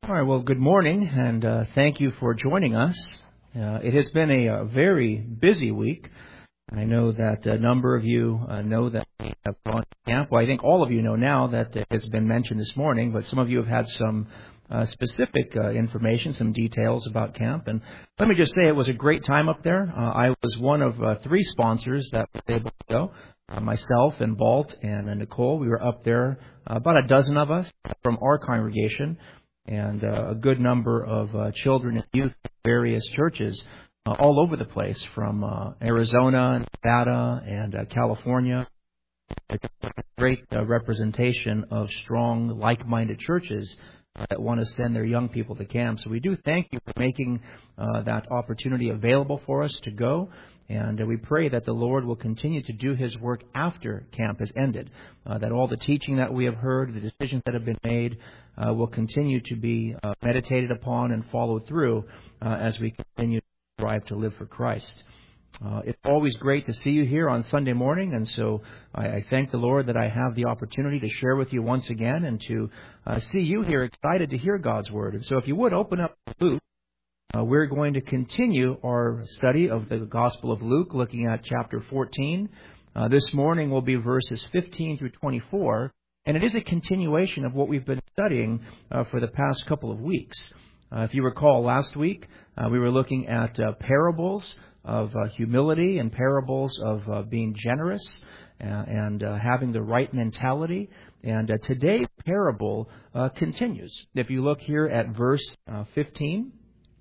All right, well, good morning, and thank you for joining us. It has been a very busy week. I know that a number of you know that we have gone to camp. Well, I think all of you know now that it has been mentioned this morning, but some of you have had some specific information, some details about camp. And let me just say it was a great time up there. I was one of three sponsors that were able to go. Myself and Balt and Nicole, we were up there, about a dozen of us from our congregation, and a good number of children and youth in various churches all over the place, from Arizona, Nevada, and California. A great representation of strong, like-minded churches that want to send their young people to camp. So we do thank you for making that opportunity available for us to go. And we pray that the Lord will continue to do His work after camp has ended, that all the teaching that we have heard, the decisions that have been made, will continue to be meditated upon and followed through as we continue to strive to live for Christ. It's always great to see you here on Sunday morning, and so I thank the Lord that I have the opportunity to share with you once again and to see you here excited to hear God's Word. And so if you would, open up Luke. We're going to continue our study of the Gospel of Luke, looking at chapter 14. This morning will be verses 15 through 24, and it is a continuation of what we've been studying for the past couple of weeks. If you recall, last week we were looking at parables of humility and parables of being generous and having the right mentality. And today's parable continues. If you look here at verse 15,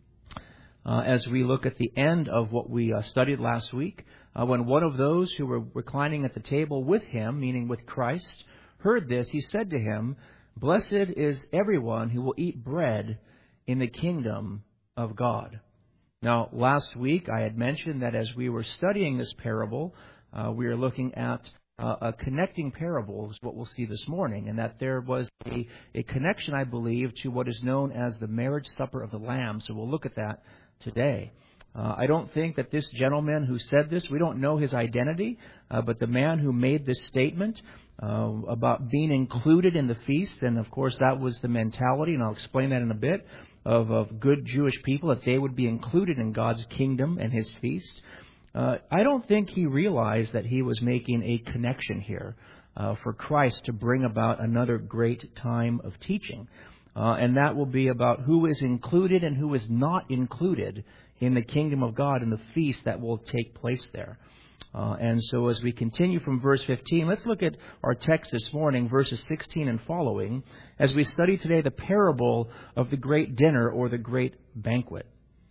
as we look at the end of what we studied last week, when one of those who were reclining at the table with him, meaning with Christ, heard this, he said to him, "Blessed is everyone who will eat bread in the kingdom of God." Now, last week I had mentioned that as we were studying this parable, we are looking at a connecting parable, is what we'll see this morning, and that there was a connection, I believe, to what is known as the marriage supper of the Lamb. So we'll look at that today. I don't think that this gentleman who said this, we don't know his identity, but the man who made this statement about being included in the feast, and of course that was the mentality, and I'll explain that in a bit, of good Jewish people, that they would be included in God's kingdom and His feast. I don't think he realized that he was making a connection here for Christ to bring about another great time of teaching. And that will be about who is included and who is not included in the kingdom of God and the feast that will take place there. And so as we continue from verse 15, let's look at our text this morning, verses 16 and following, as we study today the parable of the great dinner or the great banquet.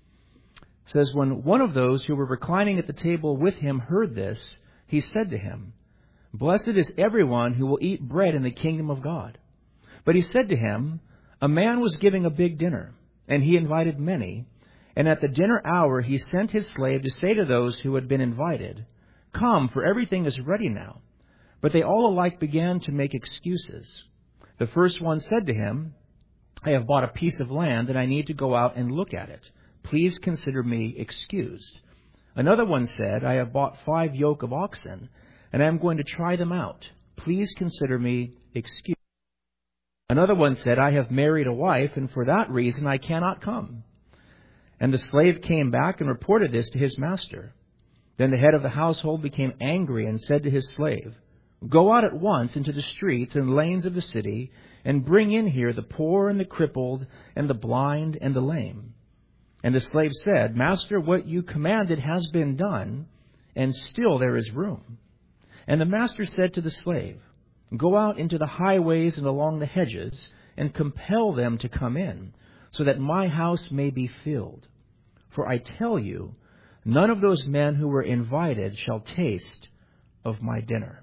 It says, when one of those who were reclining at the table with him heard this, he said to him, "Blessed is everyone who will eat bread in the kingdom of God." But he said to him, "A man was giving a big dinner, and he invited many. And at the dinner hour he sent his slave to say to those who had been invited, 'Come, for everything is ready now.' But they all alike began to make excuses. The first one said to him, 'I have bought a piece of land, and I need to go out and look at it. Please consider me excused.' Another one said, 'I have bought 5 yoke of oxen, and I am going to try them out. Please consider me excused.' Another one said, 'I have married a wife, and for that reason I cannot come.' And the slave came back and reported this to his master. Then the head of the household became angry and said to his slave, 'Go out at once into the streets and lanes of the city, and bring in here the poor and the crippled and the blind and the lame.' And the slave said, 'Master, what you commanded has been done, and still there is room.' And the master said to the slave, 'Go out into the highways and along the hedges, and compel them to come in, so that my house may be filled. For I tell you, none of those men who were invited shall taste of my dinner.'"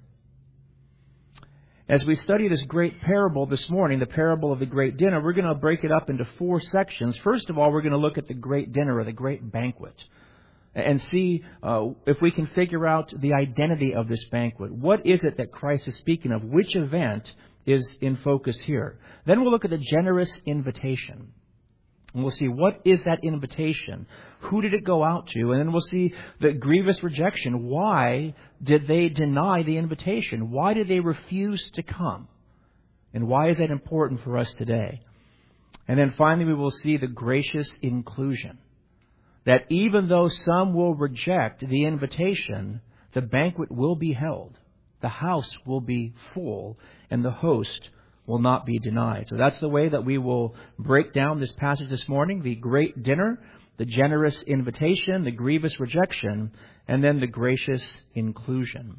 As we study this great parable this morning, the parable of the great dinner, we're going to break it up into 4 sections. First of all, we're going to look at the great dinner or the great banquet and see if we can figure out the identity of this banquet. What is it that Christ is speaking of? Which event is in focus here? Then we'll look at the generous invitation. And we'll see, what is that invitation? Who did it go out to? And then we'll see the grievous rejection. Why did they deny the invitation? Why did they refuse to come? And why is that important for us today? And then finally, we will see the gracious inclusion. That even though some will reject the invitation, the banquet will be held. The house will be full, and the host will not be denied. So that's the way that we will break down this passage this morning. The great dinner, the generous invitation, the grievous rejection, and then the gracious inclusion.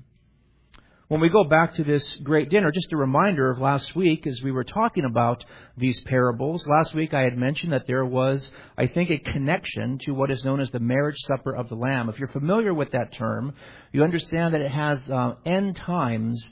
When we go back to this great dinner, just a reminder of last week as we were talking about these parables. Last week I had mentioned that there was, I think, a connection to what is known as the marriage supper of the Lamb. If you're familiar with that term, you understand that it has end times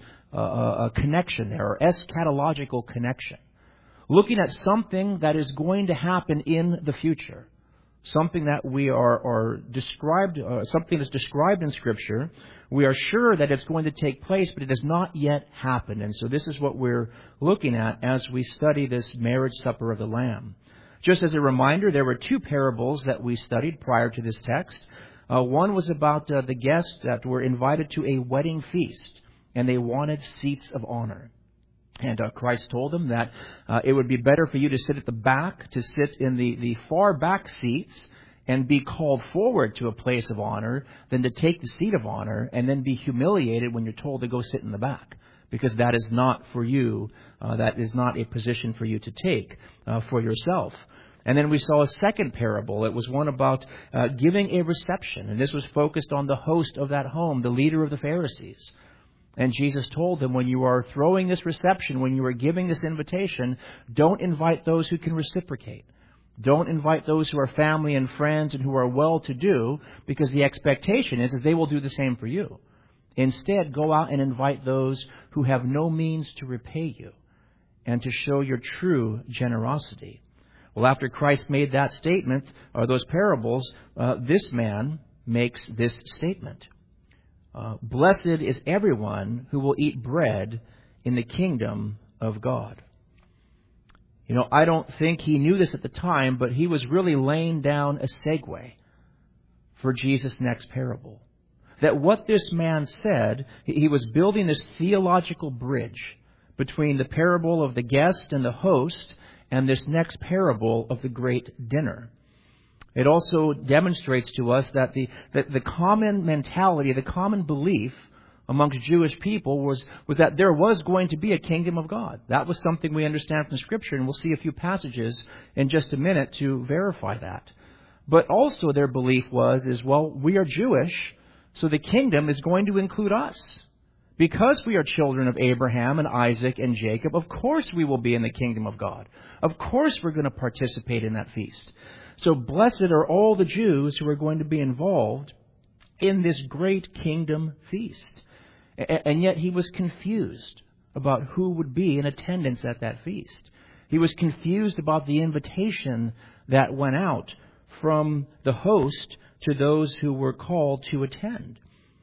a connection there, or eschatological connection. Looking at something that is going to happen in the future. Something that we are described, something that's described in Scripture. We are sure that it's going to take place, but it has not yet happened. And so this is what we're looking at as we study this marriage supper of the Lamb. Just as a reminder, there were two parables that we studied prior to this text. One was about the guests that were invited to a wedding feast, and they wanted seats of honor. And Christ told them that it would be better for you to sit at the back, to sit in the far back seats and be called forward to a place of honor than to take the seat of honor and then be humiliated when you're told to go sit in the back. Because that is not for you. That is not a position for you to take for yourself. And then we saw a second parable. It was one about giving a reception. And this was focused on the host of that home, the leader of the Pharisees. And Jesus told them, when you are throwing this reception, when you are giving this invitation, don't invite those who can reciprocate. Don't invite those who are family and friends and who are well-to-do, because the expectation is they will do the same for you. Instead, go out and invite those who have no means to repay you and to show your true generosity. Well, after Christ made that statement, or those parables, this man makes this statement. Blessed is everyone who will eat bread in the kingdom of God. You know, I don't think he knew this at the time, but he was really laying down a segue for Jesus' next parable. That what this man said, he was building this theological bridge between the parable of the guest and the host and this next parable of the great dinner. It also demonstrates to us that the common mentality, the common belief amongst Jewish people was that there was going to be a kingdom of God. That was something we understand from Scripture, and we'll see a few passages in just a minute to verify that. But also their belief is, well, we are Jewish, so the kingdom is going to include us. Because we are children of Abraham and Isaac and Jacob, of course we will be in the kingdom of God. Of course we're going to participate in that feast. So blessed are all the Jews who are going to be involved in this great kingdom feast. And yet he was confused about who would be in attendance at that feast. He was confused about the invitation that went out from the host to those who were called to attend.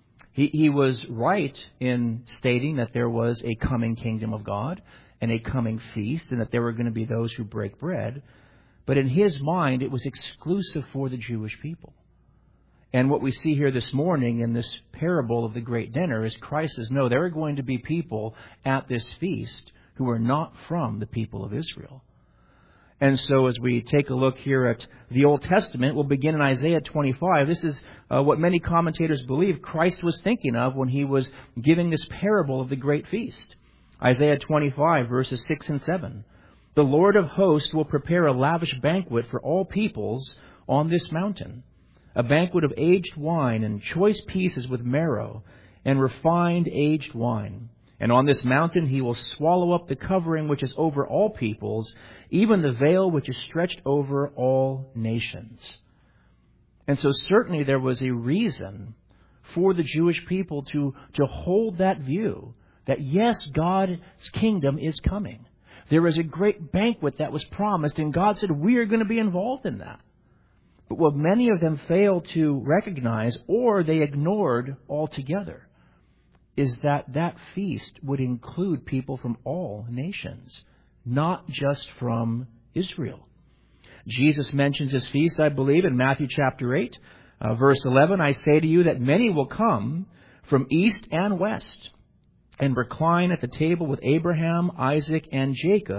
He was right in stating that there was a coming kingdom of God and a coming feast, and that there were going to be those who break bread. But in his mind, it was exclusive for the Jewish people. And what we see here this morning in this parable of the great dinner is Christ says, no, there are going to be people at this feast who are not from the people of Israel. And so as we take a look here at the Old Testament, we'll begin in Isaiah 25. This is what many commentators believe Christ was thinking of when he was giving this parable of the great feast. Isaiah 25, verses 6 and 7. The Lord of hosts will prepare a lavish banquet for all peoples on this mountain. A banquet of aged wine and choice pieces with marrow and refined aged wine. And on this mountain he will swallow up the covering which is over all peoples, even the veil which is stretched over all nations. And so certainly there was a reason for the Jewish people to hold that view that yes, God's kingdom is coming. There is a great banquet that was promised, and God said we are going to be involved in that. But what many of them failed to recognize, or they ignored altogether, is that feast would include people from all nations, not just from Israel. Jesus mentions this feast, I believe, in Matthew chapter 8, verse 11. I say to you that many will come from east and west and recline at the table with Abraham, Isaac, and Jacob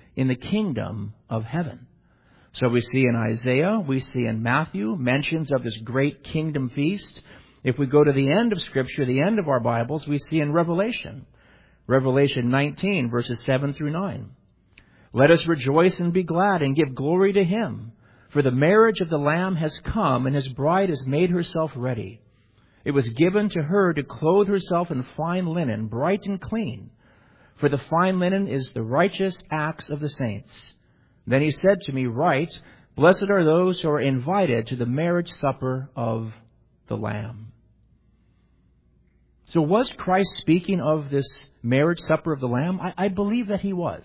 in the kingdom of heaven. So we see in Isaiah, we see in Matthew mentions of this great kingdom feast. If we go to the end of Scripture, the end of our Bibles, we see in Revelation 19, verses 7 through 9. Let us rejoice and be glad and give glory to Him, for the marriage of the Lamb has come, and His bride has made herself ready. It was given to her to clothe herself in fine linen, bright and clean, for the fine linen is the righteous acts of the saints. Then He said to me, Write, blessed are those who are invited to the marriage supper of the Lamb. So was Christ speaking of this marriage supper of the Lamb? I believe that He was.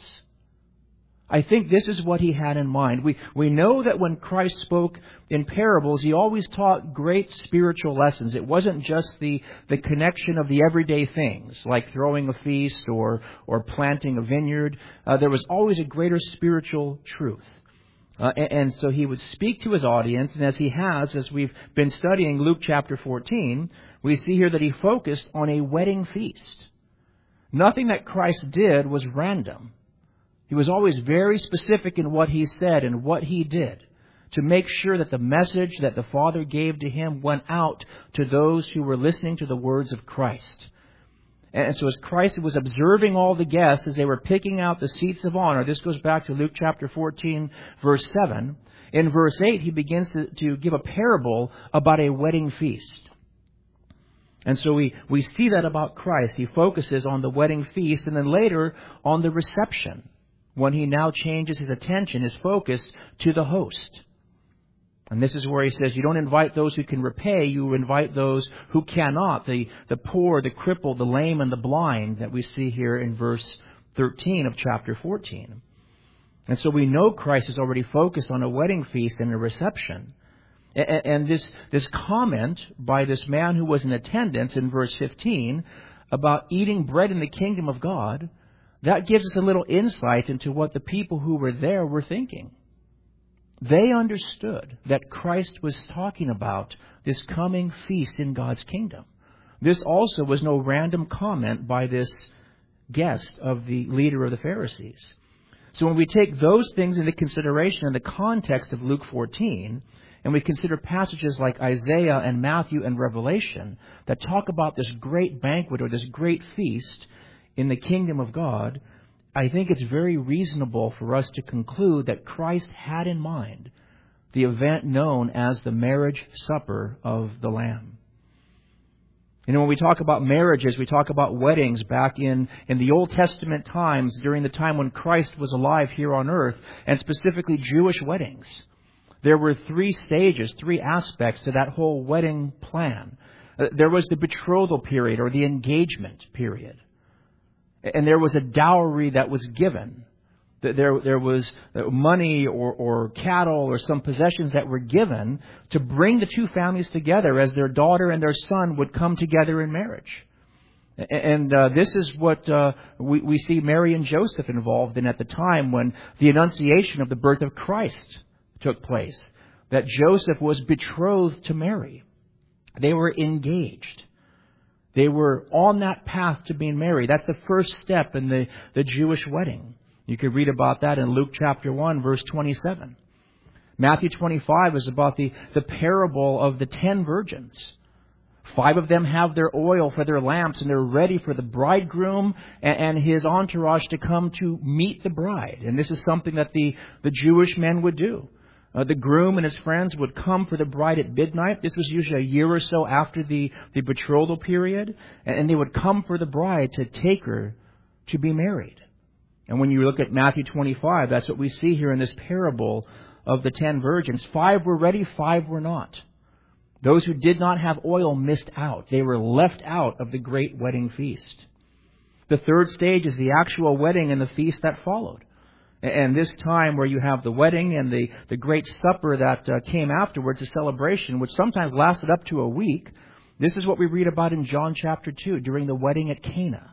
I think this is what He had in mind. We know that when Christ spoke in parables, He always taught great spiritual lessons. It wasn't just the connection of the everyday things, like throwing a feast or planting a vineyard. There was always a greater spiritual truth. And so He would speak to His audience, and as He has, as we've been studying Luke chapter 14, we see here that He focused on a wedding feast. Nothing that Christ did was random. He was always very specific in what He said and what He did to make sure that the message that the Father gave to Him went out to those who were listening to the words of Christ. And so as Christ was observing all the guests as they were picking out the seats of honor, this goes back to Luke chapter 14, verse 7. In verse 8, He begins to give a parable about a wedding feast. And so we see that about Christ. He focuses on the wedding feast and then later on the reception, when He now changes His attention, His focus, to the host. And this is where He says, you don't invite those who can repay, you invite those who cannot, the poor, the crippled, the lame, and the blind, that we see here in verse 13 of chapter 14. And so we know Christ is already focused on a wedding feast and a reception. And this comment by this man who was in attendance in verse 15 about eating bread in the kingdom of God, that gives us a little insight into what the people who were there were thinking. They understood that Christ was talking about this coming feast in God's kingdom. This also was no random comment by this guest of the leader of the Pharisees. So when we take those things into consideration in the context of Luke 14, and we consider passages like Isaiah and Matthew and Revelation that talk about this great banquet or this great feast in the kingdom of God, I think it's very reasonable for us to conclude that Christ had in mind the event known as the marriage supper of the Lamb. You know, when we talk about marriages, we talk about weddings back in the Old Testament times, during the time when Christ was alive here on earth, and specifically Jewish weddings. There were 3 stages, 3 aspects to that whole wedding plan. There was the betrothal period or the engagement period. And there was a dowry that was given. There was money or cattle or some possessions that were given to bring the 2 families together as their daughter and their son would come together in marriage. And this is what we see Mary and Joseph involved in at the time when the annunciation of the birth of Christ took place. That Joseph was betrothed to Mary. They were engaged. They were on that path to being married. That's the first step in the Jewish wedding. You could read about that in Luke chapter 1, verse 27. Matthew 25 is about the parable of the 10 virgins. 5 of them have their oil for their lamps, and they're ready for the bridegroom and his entourage to come to meet the bride. And this is something that the Jewish men would do. The groom and his friends would come for the bride at midnight. This was usually a year or so after the betrothal period. And they would come for the bride to take her to be married. And when you look at Matthew 25, that's what we see here in this parable of the 10 virgins. 5 were ready, 5 were not. Those who did not have oil missed out. They were left out of the great wedding feast. The third stage is the actual wedding and the feast that followed. And this time where you have the wedding and the great supper that came afterwards, a celebration, which sometimes lasted up to a week. This is what we read about in John chapter 2 during the wedding at Cana.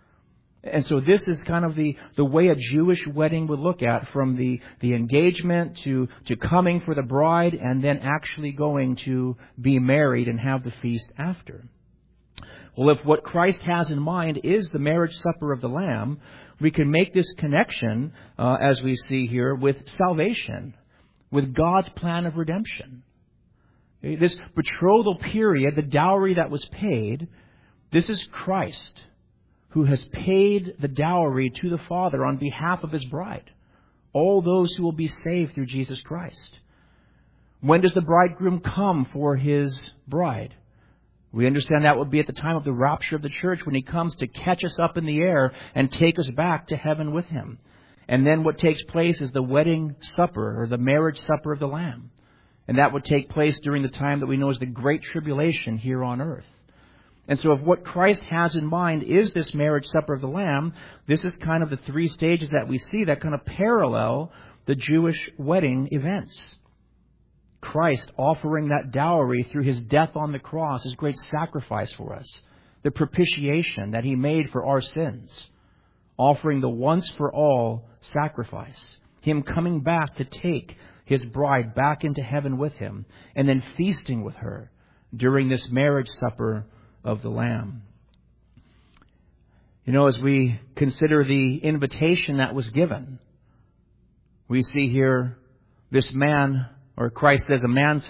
And so this is kind of the way a Jewish wedding would look at, from the engagement to coming for the bride and then actually going to be married and have the feast after. Well, if what Christ has in mind is the marriage supper of the Lamb, we can make this connection, as we see here, with salvation, with God's plan of redemption. This betrothal period, the dowry that was paid, this is Christ who has paid the dowry to the Father on behalf of His bride, all those who will be saved through Jesus Christ. When does the bridegroom come for his bride? We understand that would be at the time of the rapture of the church, when He comes to catch us up in the air and take us back to heaven with Him. And then what takes place is the wedding supper, or the marriage supper of the Lamb. And that would take place during the time that we know as the Great Tribulation here on earth. And so if what Christ has in mind is this marriage supper of the Lamb, this is kind of the three stages that we see that kind of parallel the Jewish wedding events. Christ offering that dowry through His death on the cross, His great sacrifice for us, the propitiation that He made for our sins, offering the once-for-all sacrifice, Him coming back to take His bride back into heaven with Him, and then feasting with her during this marriage supper of the Lamb. You know, as we consider the invitation that was given, we see here this man, or Christ says,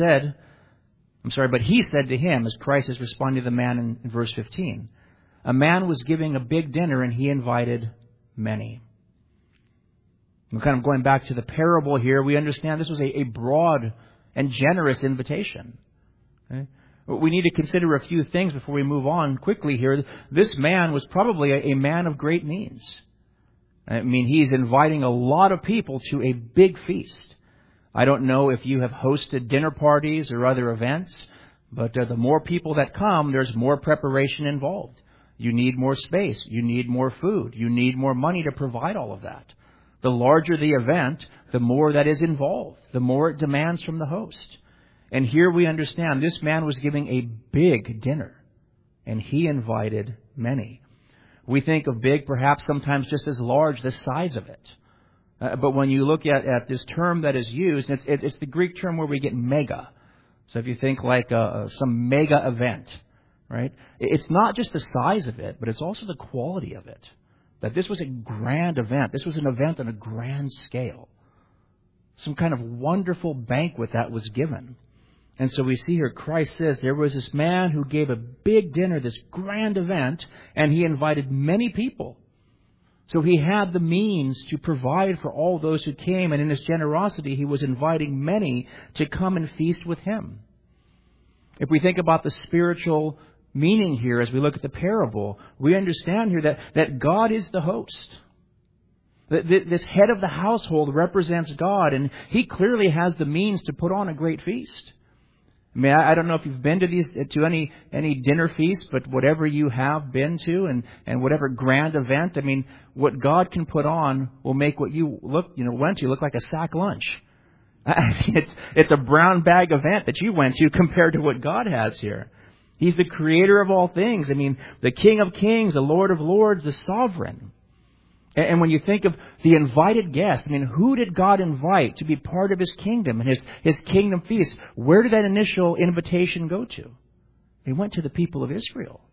but He said to him, as Christ is responding to the man in verse 15, a man was giving a big dinner and he invited many. We're kind of going back to the parable here. We understand this was a broad and generous invitation. Okay? We need to consider a few things before we move on quickly here. This man was probably a man of great means. I mean, he's inviting a lot of people to a big feast. I don't know if you have hosted dinner parties or other events, but the more people that come, there's more preparation involved. You need more space. You need more food. You need more money to provide all of that. The larger the event, the more that is involved, the more it demands from the host. And here we understand this man was giving a big dinner, and he invited many. We think of big perhaps sometimes just as large, the size of it. But when you look at this term that is used, it's the Greek term where we get mega. So if you think like some mega event, right? It's not just the size of it, but it's also the quality of it. That this was a grand event. This was an event on a grand scale. Some kind of wonderful banquet that was given. And so we see here Christ says there was this man who gave a big dinner, this grand event, and he invited many people. So he had the means to provide for all those who came, and in his generosity he was inviting many to come and feast with him. If we think about the spiritual meaning here as we look at the parable, we understand here that God is the host. This head of the household represents God, and He clearly has the means to put on a great feast. I mean, I don't know if you've been to any dinner feast, but whatever you have been to and whatever grand event, I mean, what God can put on will make what you went to look like a sack lunch. I mean, it's a brown bag event that you went to compared to what God has here. He's the creator of all things. I mean, the King of Kings, the Lord of Lords, the sovereign. And when you think of the invited guest, I mean, who did God invite to be part of His kingdom and His kingdom feast? Where did that initial invitation go to? It went to the people of Israel.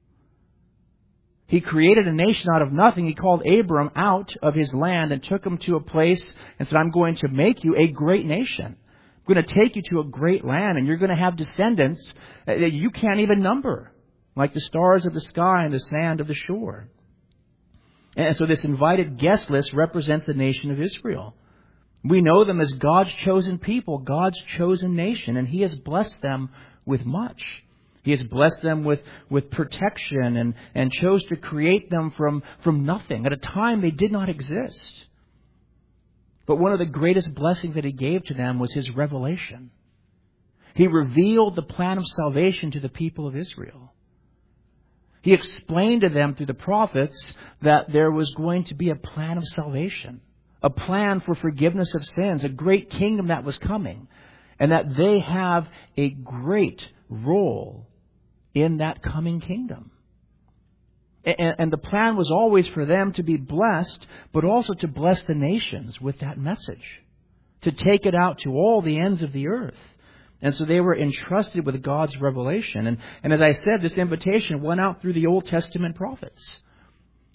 He created a nation out of nothing. He called Abram out of his land and took him to a place and said, I'm going to make you a great nation. I'm going to take you to a great land, and you're going to have descendants that you can't even number, like the stars of the sky and the sand of the shore. And so this invited guest list represents the nation of Israel. We know them as God's chosen people, God's chosen nation, and He has blessed them with much. He has blessed them with protection and chose to create them from nothing at a time they did not exist. But one of the greatest blessings that He gave to them was His revelation. He revealed the plan of salvation to the people of Israel. He explained to them through the prophets that there was going to be a plan of salvation, a plan for forgiveness of sins, a great kingdom that was coming, and that they have a great role in that coming kingdom. And the plan was always for them to be blessed, but also to bless the nations with that message, to take it out to all the ends of the earth. And so they were entrusted with God's revelation. And as I said, this invitation went out through the Old Testament prophets.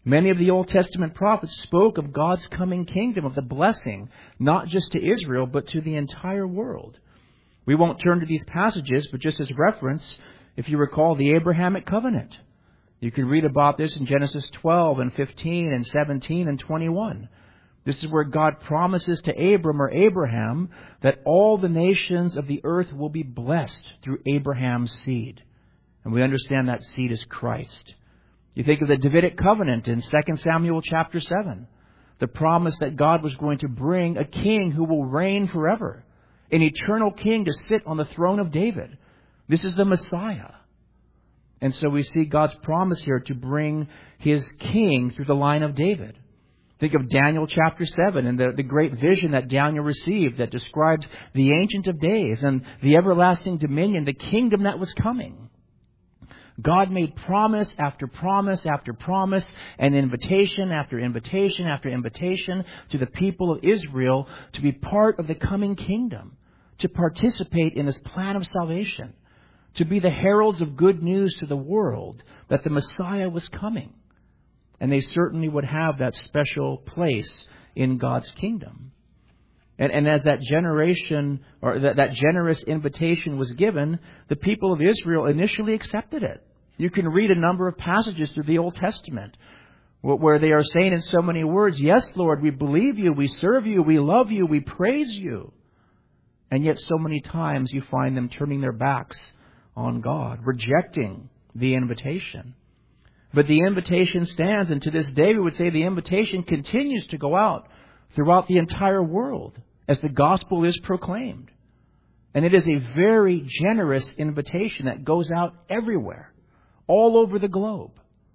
Many of the Old Testament prophets spoke of God's coming kingdom, of the blessing, not just to Israel, but to the entire world. We won't turn to these passages, but just as reference, if you recall the Abrahamic covenant. You can read about this in Genesis 12 and 15 and 17 and 21. This is where God promises to Abram or Abraham that all the nations of the earth will be blessed through Abraham's seed. And we understand that seed is Christ. You think of the Davidic covenant in 2 Samuel chapter 7. The promise that God was going to bring a king who will reign forever. An eternal king to sit on the throne of David. This is the Messiah. And so we see God's promise here to bring His king through the line of David. Think of Daniel chapter 7 and the great vision that Daniel received that describes the Ancient of Days and the everlasting dominion, the kingdom that was coming. God made promise after promise after promise and invitation after invitation after invitation to the people of Israel to be part of the coming kingdom, to participate in His plan of salvation, to be the heralds of good news to the world that the Messiah was coming. And they certainly would have that special place in God's kingdom. And as that generation or that generous invitation was given, the people of Israel initially accepted it. You can read a number of passages through the Old Testament where they are saying in so many words, "Yes, Lord, we believe you, we serve you, we love you, we praise you." And yet so many times you find them turning their backs on God, rejecting the invitation. But the invitation stands, and to this day we would say the invitation continues to go out throughout the entire world as the gospel is proclaimed. And it is a very generous invitation that goes out everywhere, all over the globe.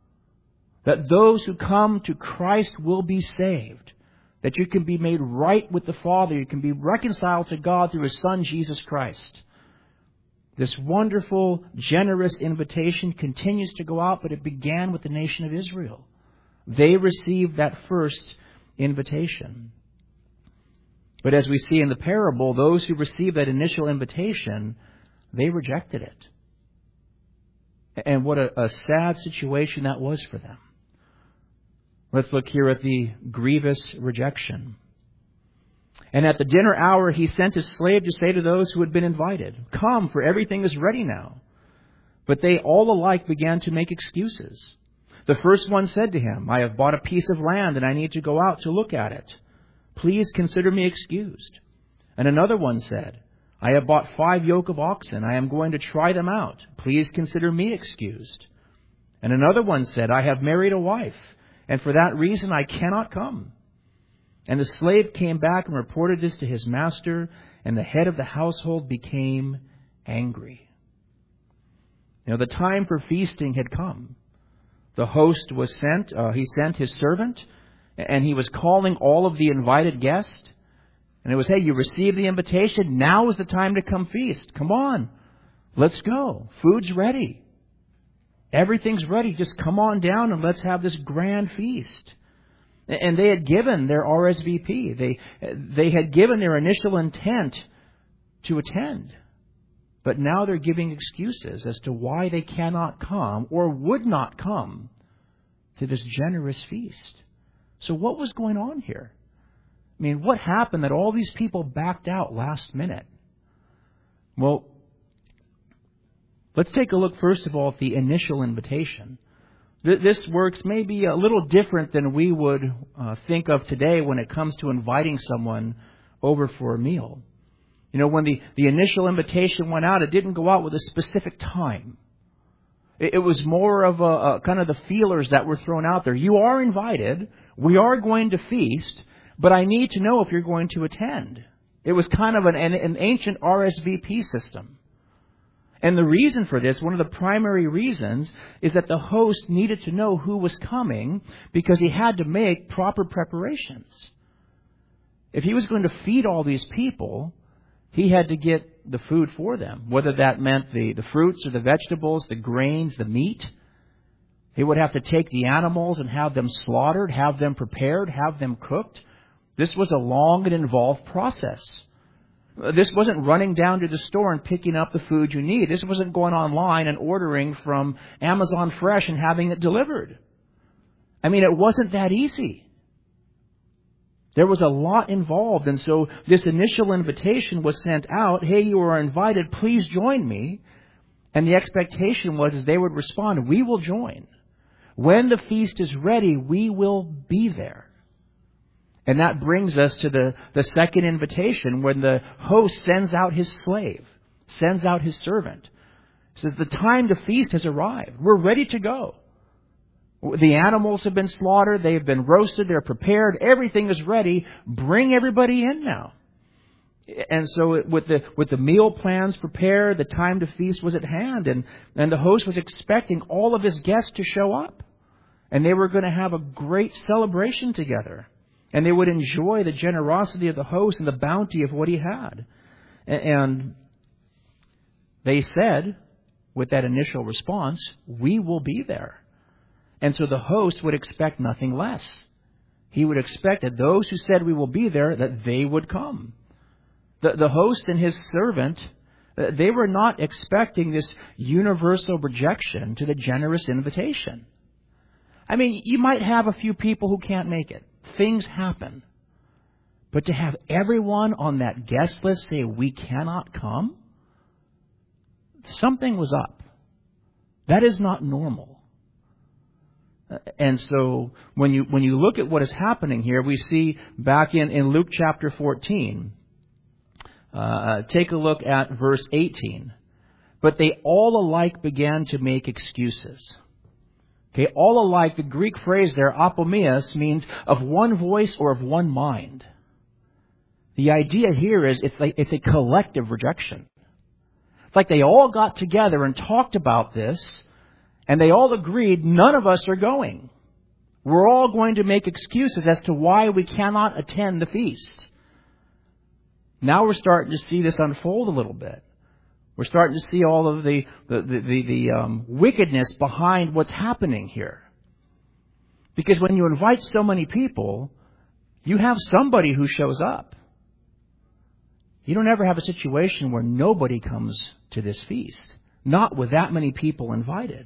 That those who come to Christ will be saved. That you can be made right with the Father. You can be reconciled to God through His Son, Jesus Christ. This wonderful, generous invitation continues to go out, but it began with the nation of Israel. They received that first invitation. But as we see in the parable, those who received that initial invitation, they rejected it. And what a sad situation that was for them. Let's look here at the grievous rejection. And at the dinner hour, he sent his slave to say to those who had been invited, "Come, for everything is ready now." But they all alike began to make excuses. The first one said to him, "I have bought a piece of land and I need to go out to look at it. Please consider me excused." And another one said, "I have bought 5 yoke of oxen. I am going to try them out. Please consider me excused." And another one said, "I have married a wife, and for that reason I cannot come." And the slave came back and reported this to his master, and the head of the household became angry. The time for feasting had come. The host was sent. He sent his servant, and he was calling all of the invited guests. And it was, "Hey, you received the invitation. Now is the time to come feast. Come on. Let's go. Food's ready. Everything's ready. Just come on down and let's have this grand feast." And they had given their RSVP. They had given their initial intent to attend. But now they're giving excuses as to why they cannot come or would not come to this generous feast. So what was going on here? I mean, what happened that all these people backed out last minute? Well, let's take a look first of all at the initial invitation. This works maybe a little different than we would think of today when it comes to inviting someone over for a meal. When the initial invitation went out, it didn't go out with a specific time. It was more of a kind of the feelers that were thrown out there. You are invited. We are going to feast, but I need to know if you're going to attend. It was kind of an ancient RSVP system. And the reason for this, one of the primary reasons, is that the host needed to know who was coming because he had to make proper preparations. If he was going to feed all these people, he had to get the food for them, whether that meant the fruits or the vegetables, the grains, the meat. He would have to take the animals and have them slaughtered, have them prepared, have them cooked. This was a long and involved process. This wasn't running down to the store and picking up the food you need. This wasn't going online and ordering from Amazon Fresh and having it delivered. I mean, it wasn't that easy. There was a lot involved, and so this initial invitation was sent out. Hey, you are invited, please join me. And the expectation was is they would respond, we will join. When the feast is ready, we will be there. And that brings us to the second invitation when the host sends out his slave, sends out his servant. He says, the time to feast has arrived. We're ready to go. The animals have been slaughtered. They have been roasted. They're prepared. Everything is ready. Bring everybody in now. And so with the meal plans prepared, the time to feast was at hand. And the host was expecting all of his guests to show up. And they were going to have a great celebration together. And they would enjoy the generosity of the host and the bounty of what he had. And they said, with that initial response, we will be there. And so the host would expect nothing less. He would expect that those who said we will be there, that they would come. The host and his servant, they were not expecting this universal rejection to the generous invitation. I mean, you might have a few people who can't make it. Things happen. But to have everyone on that guest list say we cannot come, something was up. That is not normal. And so when you look at what is happening here, we see back in Luke chapter 14, take a look at verse 18. But they all alike began to make excuses. Okay, all alike, the Greek phrase there, apomias, means of one voice or of one mind. The idea here is it's a collective rejection. It's like they all got together and talked about this, and they all agreed none of us are going. We're all going to make excuses as to why we cannot attend the feast. Now we're starting to see this unfold a little bit. We're starting to see all of the wickedness behind what's happening here. Because when you invite so many people, you have somebody who shows up. You don't ever have a situation where nobody comes to this feast. Not with that many people invited.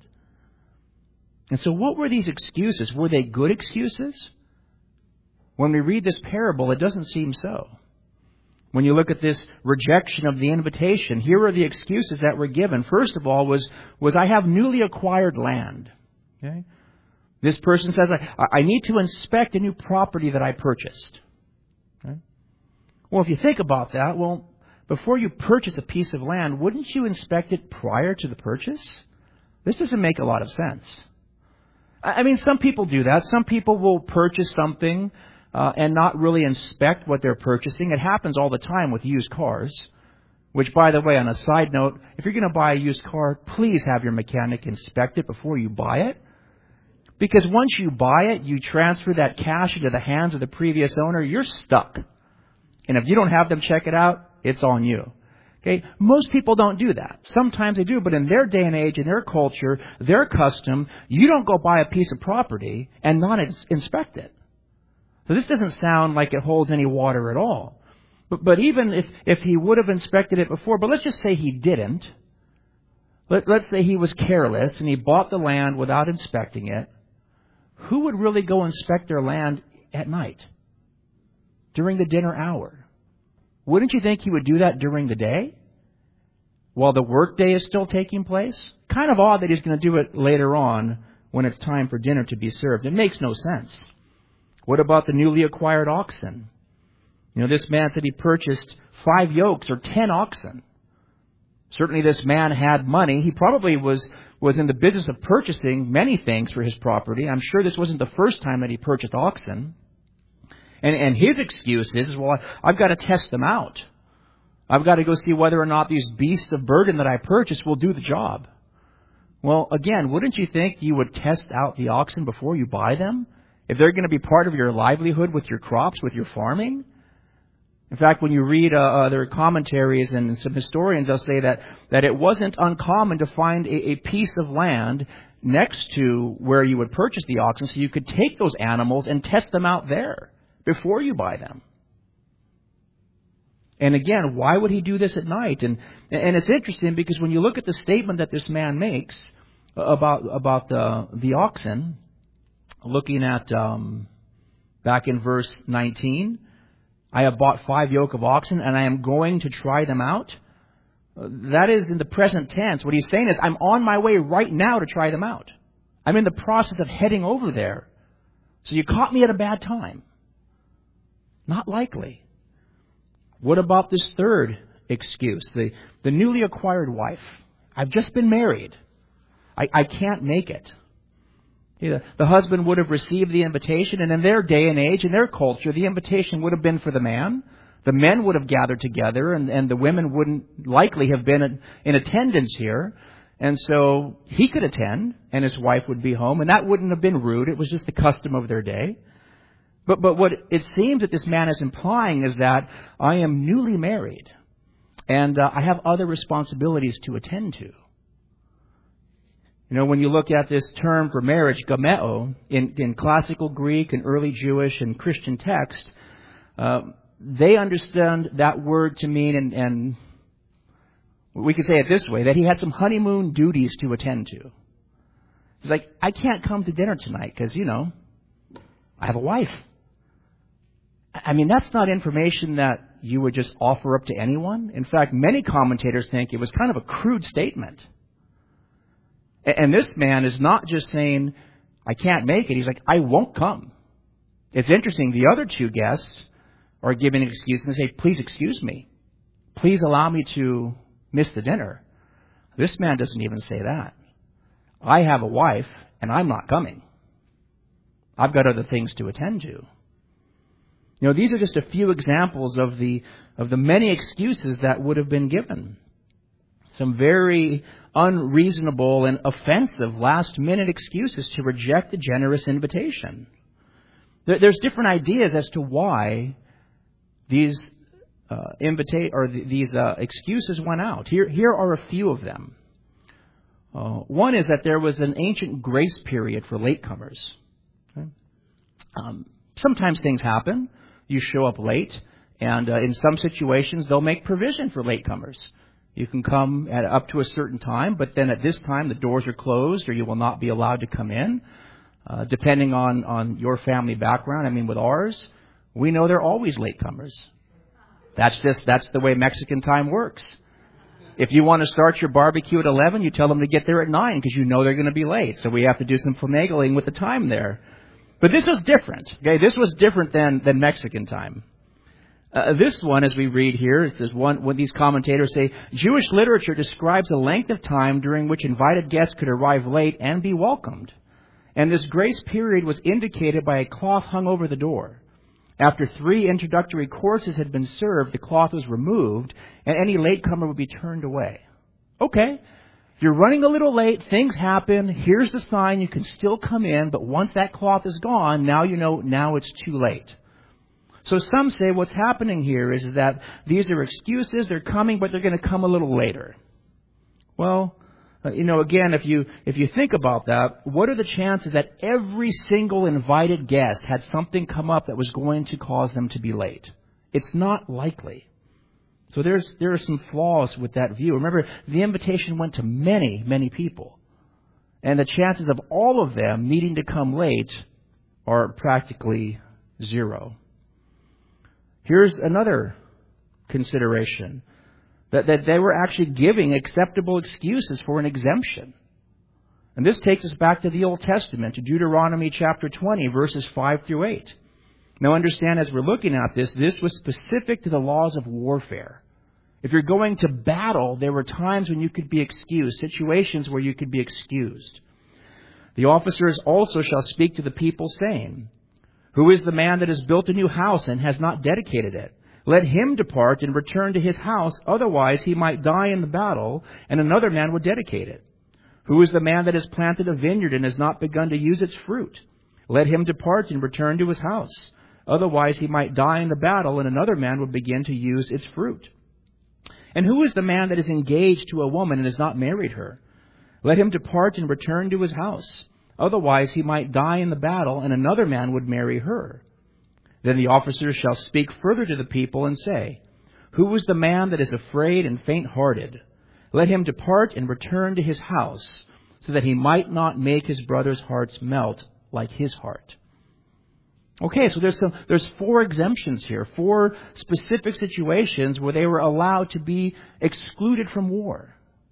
And so what were these excuses? Were they good excuses? When we read this parable, it doesn't seem so. When you look at this rejection of the invitation, here are the excuses that were given. First of all was I have newly acquired land. Okay? This person says, I need to inspect a new property that I purchased. Okay? Well, if you think about that, well, before you purchase a piece of land, wouldn't you inspect it prior to the purchase? This doesn't make a lot of sense. I mean, some people do that. Some people will purchase something and not really inspect what they're purchasing. It happens all the time with used cars. Which, by the way, on a side note, if you're going to buy a used car, please have your mechanic inspect it before you buy it. Because once you buy it, you transfer that cash into the hands of the previous owner, you're stuck. And if you don't have them check it out, it's on you. Okay? Most people don't do that. Sometimes they do, but in their day and age, in their culture, their custom, you don't go buy a piece of property and not inspect it. So this doesn't sound like it holds any water at all. But even if he would have inspected it before, but let's just say he didn't. Let's say he was careless and he bought the land without inspecting it. Who would really go inspect their land at night? During the dinner hour? Wouldn't you think he would do that during the day? While the workday is still taking place? Kind of odd that he's going to do it later on when it's time for dinner to be served. It makes no sense. What about the newly acquired oxen? You know, this man said he purchased 5 yokes or 10 oxen. Certainly this man had money. He probably was in the business of purchasing many things for his property. I'm sure this wasn't the first time that he purchased oxen. And his excuse is, well, I've got to test them out. I've got to go see whether or not these beasts of burden that I purchased will do the job. Well, again, wouldn't you think you would test out the oxen before you buy them? If they're going to be part of your livelihood with your crops, with your farming? In fact, when you read other commentaries and some historians, they'll say that it wasn't uncommon to find a piece of land next to where you would purchase the oxen so you could take those animals and test them out there before you buy them. And again, why would he do this at night? And it's interesting because when you look at the statement that this man makes about the oxen, looking at back in verse 19, I have bought 5 yoke of oxen, and I am going to try them out. That is in the present tense. What he's saying is, I'm on my way right now to try them out. I'm in the process of heading over there. So you caught me at a bad time. Not likely. What about this third excuse? The newly acquired wife. I've just been married. I can't make it. The husband would have received the invitation, and in their day and age, in their culture, the invitation would have been for the man. The men would have gathered together, and the women wouldn't likely have been in attendance here. And so he could attend, and his wife would be home, and that wouldn't have been rude. It was just the custom of their day. But what it seems that this man is implying is that I am newly married, and I have other responsibilities to attend to. You know, when you look at this term for marriage, gameo, in classical Greek and early Jewish and Christian text, they understand that word to mean, and we could say it this way, that he had some honeymoon duties to attend to. He's like, I can't come to dinner tonight because, I have a wife. I mean, that's not information that you would just offer up to anyone. In fact, many commentators think it was kind of a crude statement. And this man is not just saying, I can't make it. He's like, I won't come. It's interesting. The other 2 guests are giving an excuse and they say, please excuse me. Please allow me to miss the dinner. This man doesn't even say that. I have a wife and I'm not coming. I've got other things to attend to. These are just a few examples of the many excuses that would have been given. Some very unreasonable and offensive last-minute excuses to reject the generous invitation. There's different ideas as to why these excuses went out. Here are a few of them. One is that there was an ancient grace period for latecomers. Okay? Sometimes things happen. You show up late, and in some situations they'll make provision for latecomers. You can come at up to a certain time, but then at this time the doors are closed or you will not be allowed to come in. Depending on your family background, with ours, we know they're always latecomers. That's the way Mexican time works. If you want to start your barbecue at 11, you tell them to get there at 9 because you know they're going to be late. So we have to do some finagling with the time there. But this was different. Okay, this was different than Mexican time. This one, as we read here, it says when these commentators say, Jewish literature describes a length of time during which invited guests could arrive late and be welcomed. And this grace period was indicated by a cloth hung over the door. After 3 introductory courses had been served, the cloth was removed, and any latecomer would be turned away. Okay, you're running a little late, things happen, here's the sign, you can still come in, but once that cloth is gone, now it's too late. So some say what's happening here is that these are excuses, they're coming, but they're going to come a little later. Well, again, if you think about that, what are the chances that every single invited guest had something come up that was going to cause them to be late? It's not likely. So there are some flaws with that view. Remember, the invitation went to many, many people. And the chances of all of them needing to come late are practically 0. Here's another consideration. That they were actually giving acceptable excuses for an exemption. And this takes us back to the Old Testament, to Deuteronomy chapter 20, verses 5 through 8. Now understand, as we're looking at this was specific to the laws of warfare. If you're going to battle, there were times when you could be excused, situations where you could be excused. The officers also shall speak to the people, saying, Who is the man that has built a new house and has not dedicated it? Let him depart and return to his house, otherwise he might die in the battle, and another man would dedicate it. Who is the man that has planted a vineyard and has not begun to use its fruit? Let him depart and return to his house, otherwise he might die in the battle, and another man would begin to use its fruit. And who is the man that is engaged to a woman and has not married her? Let him depart and return to his house, otherwise he might die in the battle, and another man would marry her. Then the officers shall speak further to the people and say, Who is the man that is afraid and faint-hearted? Let him depart and return to his house, so that he might not make his brother's hearts melt like his heart. Okay, so there's 4 exemptions here, 4 specific situations where they were allowed to be excluded from war.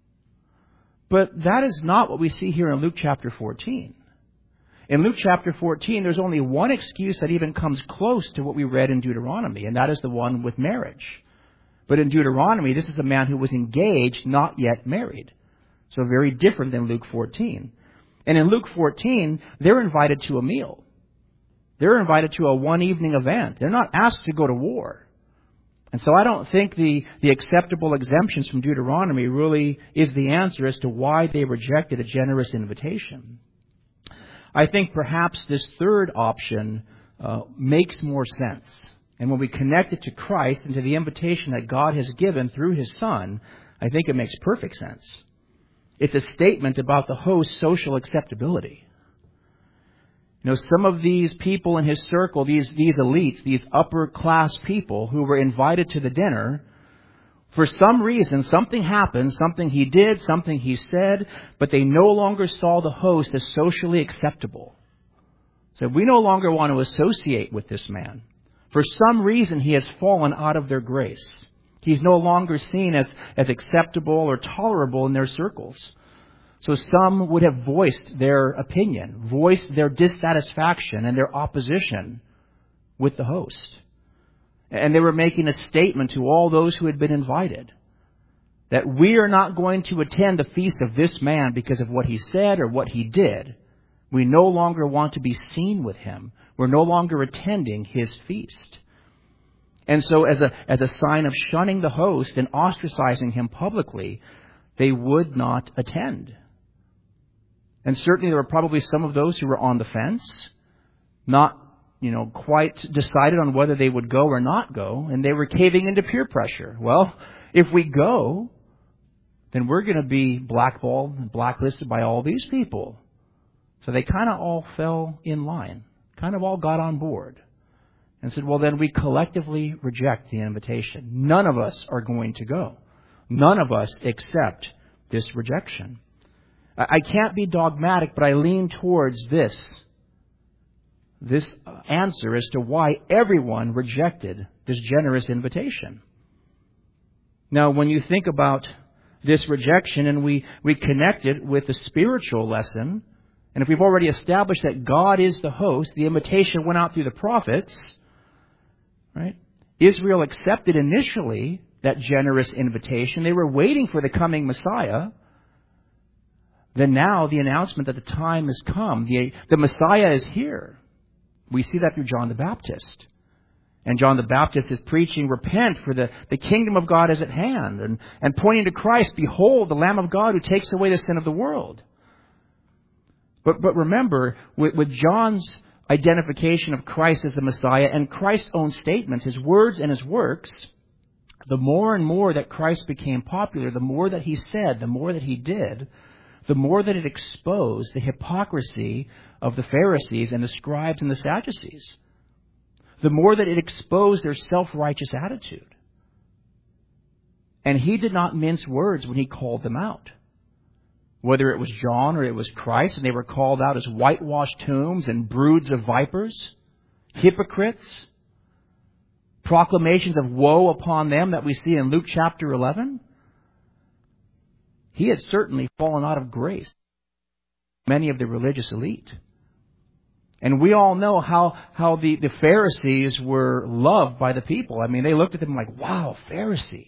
But that is not what we see here in Luke chapter 14. In Luke chapter 14, there's only one excuse that even comes close to what we read in Deuteronomy, and that is the one with marriage. But in Deuteronomy, this is a man who was engaged, not yet married. So very different than Luke 14. And in Luke 14, they're invited to a meal. They're invited to a one-evening event. They're not asked to go to war. And so I don't think the acceptable exemptions from Deuteronomy really is the answer as to why they rejected a generous invitation. I think perhaps this third option makes more sense. And when we connect it to Christ and to the invitation that God has given through His Son, I think it makes perfect sense. It's a statement about the host's social acceptability. You know, some of these people in his circle, these elites, these upper class people who were invited to the dinner, for some reason, something happened, something he did, something he said, but they no longer saw the host as socially acceptable. So we no longer want to associate with this man. For some reason, he has fallen out of their grace. He's no longer seen as acceptable or tolerable in their circles. So some would have voiced their opinion, voiced their dissatisfaction and their opposition with the host. And they were making a statement to all those who had been invited that we are not going to attend the feast of this man because of what he said or what he did. We no longer want to be seen with him. We're no longer attending his feast. And so as a sign of shunning the host and ostracizing him publicly, they would not attend. And certainly there were probably some of those who were on the fence, not, quite decided on whether they would go or not go, and they were caving into peer pressure. Well, if we go, then we're going to be blackballed and blacklisted by all these people. So they kind of all fell in line, kind of all got on board and said, well, then we collectively reject the invitation. None of us are going to go. None of us accept this rejection. I can't be dogmatic, but I lean towards this answer as to why everyone rejected this generous invitation. Now, when you think about this rejection and we connect it with the spiritual lesson, and if we've already established that God is the host, the invitation went out through the prophets, right? Israel accepted initially that generous invitation. They were waiting for the coming Messiah. Then now the announcement that the time has come. The Messiah is here. We see that through John the Baptist. And John the Baptist is preaching, repent, for the kingdom of God is at hand. And pointing to Christ, behold, the Lamb of God who takes away the sin of the world. But remember, with John's identification of Christ as the Messiah and Christ's own statements, his words and his works, the more and more that Christ became popular, the more that he said, the more that he did, the more that it exposed the hypocrisy of the Pharisees and the scribes and the Sadducees. The more that it exposed their self-righteous attitude. And he did not mince words when he called them out. Whether it was John or it was Christ, and they were called out as whitewashed tombs and broods of vipers, hypocrites, proclamations of woe upon them that we see in Luke chapter 11. He had certainly fallen out of grace. Many of the religious elite. And we all know how the Pharisees were loved by the people. I mean, they looked at them like, wow, Pharisee.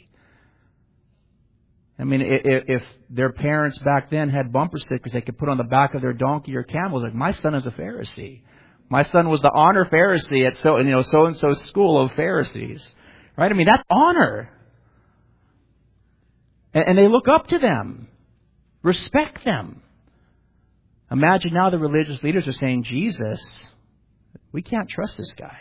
I mean, if their parents back then had bumper stickers they could put on the back of their donkey or camel, like, my son is a Pharisee. My son was the honor Pharisee at so-and-so school of Pharisees. Right? I mean, that's honor. And they look up to them. Respect them. Imagine now the religious leaders are saying, Jesus, we can't trust this guy.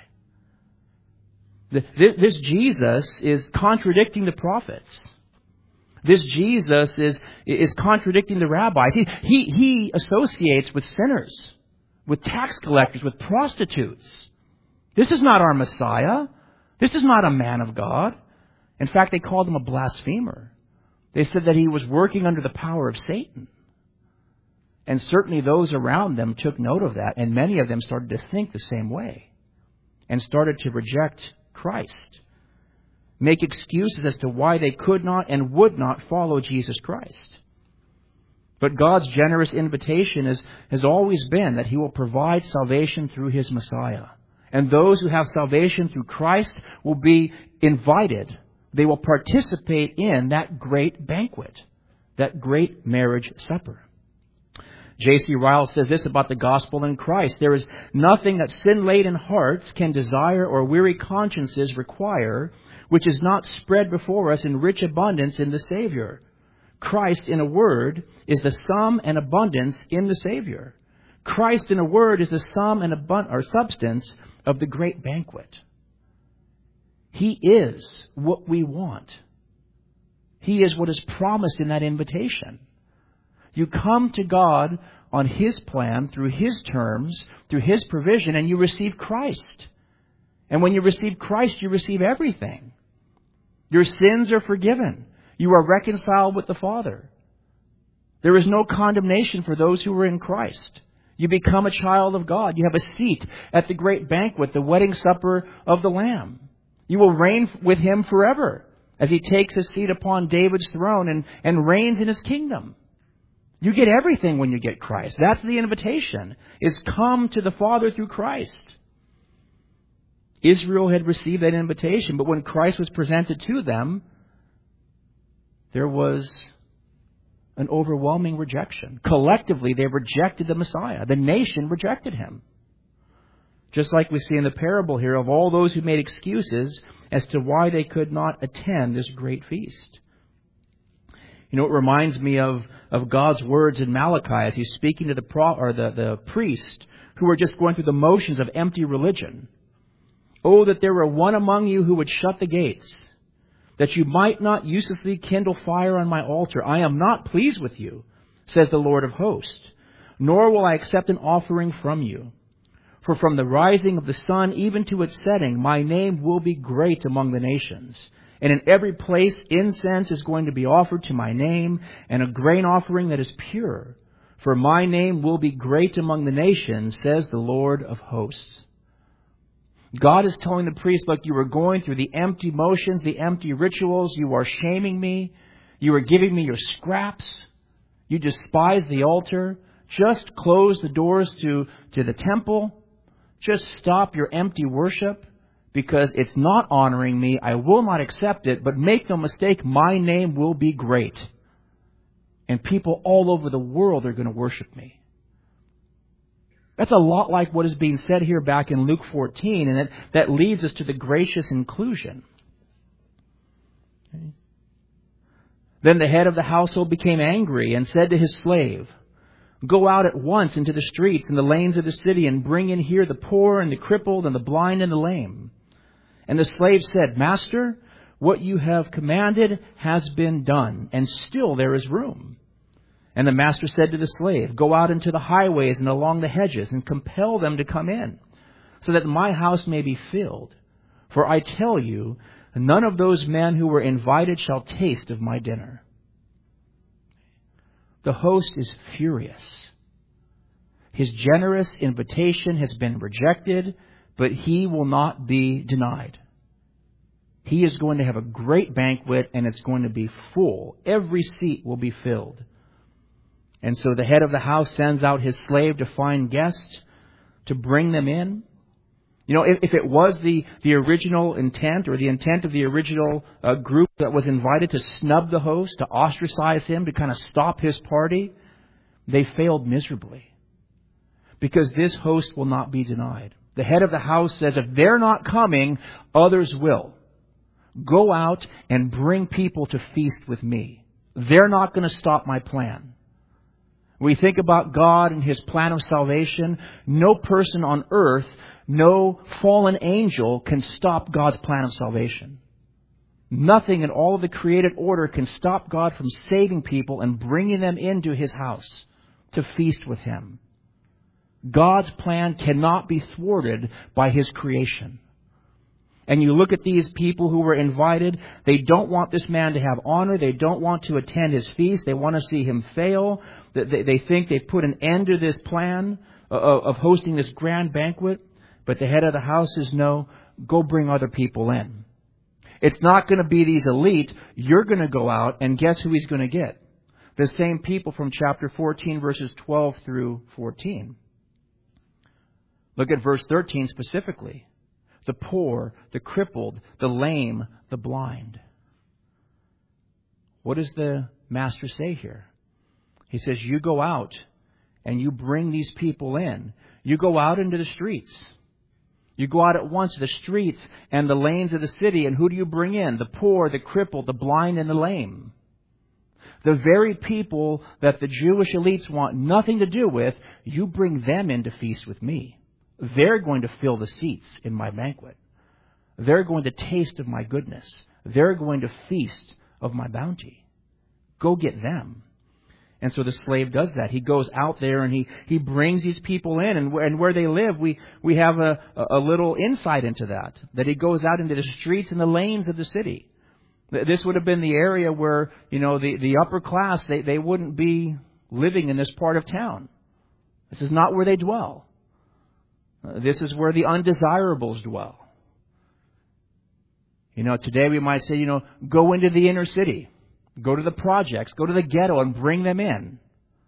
This Jesus is contradicting the prophets. This Jesus is contradicting the rabbis. He associates with sinners, with tax collectors, with prostitutes. This is not our Messiah. This is not a man of God. In fact, they called him a blasphemer. They said that he was working under the power of Satan. And certainly those around them took note of that, and many of them started to think the same way and started to reject Christ, make excuses as to why they could not and would not follow Jesus Christ. But God's generous invitation has always been that He will provide salvation through His Messiah. And those who have salvation through Christ will be invited. They will participate in that great banquet, that great marriage supper. J.C. Ryle says this about the gospel in Christ: there is nothing that sin-laden hearts can desire or weary consciences require, which is not spread before us in rich abundance in the Savior. Christ, in a word, is the sum and abundance in the Savior. Christ, in a word, is the sum and substance of the great banquet. He is what we want. He is what is promised in that invitation. You come to God on His plan, through His terms, through His provision, and you receive Christ. And when you receive Christ, you receive everything. Your sins are forgiven. You are reconciled with the Father. There is no condemnation for those who are in Christ. You become a child of God. You have a seat at the great banquet, the wedding supper of the Lamb. You will reign with Him forever as He takes His seat upon David's throne and reigns in His kingdom. You get everything when you get Christ. That's the invitation, is come to the Father through Christ. Israel had received that invitation, but when Christ was presented to them, there was an overwhelming rejection. Collectively, they rejected the Messiah. The nation rejected Him. Just like we see in the parable here of all those who made excuses as to why they could not attend this great feast. You know, it reminds me of God's words in Malachi as He's speaking to the priest who were just going through the motions of empty religion. Oh, that there were one among you who would shut the gates, that you might not uselessly kindle fire on my altar. I am not pleased with you, says the Lord of hosts, nor will I accept an offering from you. For from the rising of the sun even to its setting, my name will be great among the nations. And in every place incense is going to be offered to my name, and a grain offering that is pure. For my name will be great among the nations, says the Lord of hosts. God is telling the priest, look, you are going through the empty motions, the empty rituals. You are shaming me. You are giving me your scraps. You despise the altar. Just close the doors to the temple. Just stop your empty worship because it's not honoring me. I will not accept it, but make no mistake, my name will be great. And people all over the world are going to worship me. That's a lot like what is being said here back in Luke 14, and that leads us to the gracious inclusion. Okay. Then the head of the household became angry and said to his slave, go out at once into the streets and the lanes of the city and bring in here the poor and the crippled and the blind and the lame. And the slave said, Master, what you have commanded has been done, and still there is room. And the master said to the slave, go out into the highways and along the hedges and compel them to come in, so that my house may be filled. For I tell you, none of those men who were invited shall taste of my dinner. The host is furious. His generous invitation has been rejected, but he will not be denied. He is going to have a great banquet, and it's going to be full. Every seat will be filled. And so the head of the house sends out his slave to find guests, to bring them in. You know, if it was the original intent or the intent of the original group that was invited to snub the host, to ostracize him, to kind of stop his party, they failed miserably. Because this host will not be denied. The head of the house says, if they're not coming, others will. Go out and bring people to feast with me. They're not going to stop my plan. We think about God and His plan of salvation. No person on earth, no fallen angel can stop God's plan of salvation. Nothing in all of the created order can stop God from saving people and bringing them into His house to feast with Him. God's plan cannot be thwarted by His creation. And you look at these people who were invited, they don't want this man to have honor. They don't want to attend his feast. They want to see him fail. They think they've put an end to this plan of hosting this grand banquet. But the head of the house says, no, go bring other people in. It's not going to be these elite. You're going to go out, and guess who he's going to get? The same people from chapter 14, verses 12 through 14. Look at verse 13 specifically. The poor, the crippled, the lame, the blind. What does the master say here? He says, you go out and you bring these people in. You go out into the streets. You go out at once to the streets and the lanes of the city, and who do you bring in? The poor, the crippled, the blind, and the lame. The very people that the Jewish elites want nothing to do with, you bring them in to feast with me. They're going to fill the seats in my banquet. They're going to taste of my goodness. They're going to feast of my bounty. Go get them. And so the slave does that. He goes out there and he brings these people in. And where they live, we have a little insight into that. That he goes out into the streets and the lanes of the city. This would have been the area where, the upper class, they wouldn't be living in this part of town. This is not where they dwell. This is where the undesirables dwell. Today we might say, go into the inner city. Go to the projects. Go to the ghetto and bring them in.